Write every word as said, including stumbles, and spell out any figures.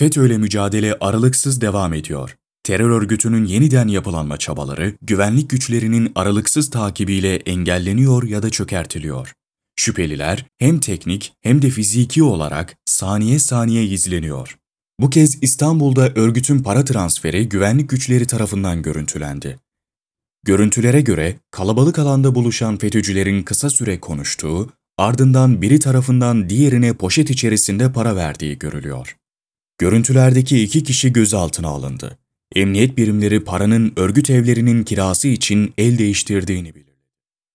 FETÖ'yle mücadele aralıksız devam ediyor. Terör örgütünün yeniden yapılanma çabaları, güvenlik güçlerinin aralıksız takibiyle engelleniyor ya da çökertiliyor. Şüpheliler hem teknik hem de fiziki olarak saniye saniye izleniyor. Bu kez İstanbul'da örgütün para transferi güvenlik güçleri tarafından görüntülendi. Görüntülere göre kalabalık alanda buluşan FETÖ'cülerin kısa süre konuştuğu, ardından biri tarafından diğerine poşet içerisinde para verdiği görülüyor. Görüntülerdeki iki kişi gözaltına alındı. Emniyet birimleri paranın örgüt evlerinin kirası için el değiştirdiğini biliyor.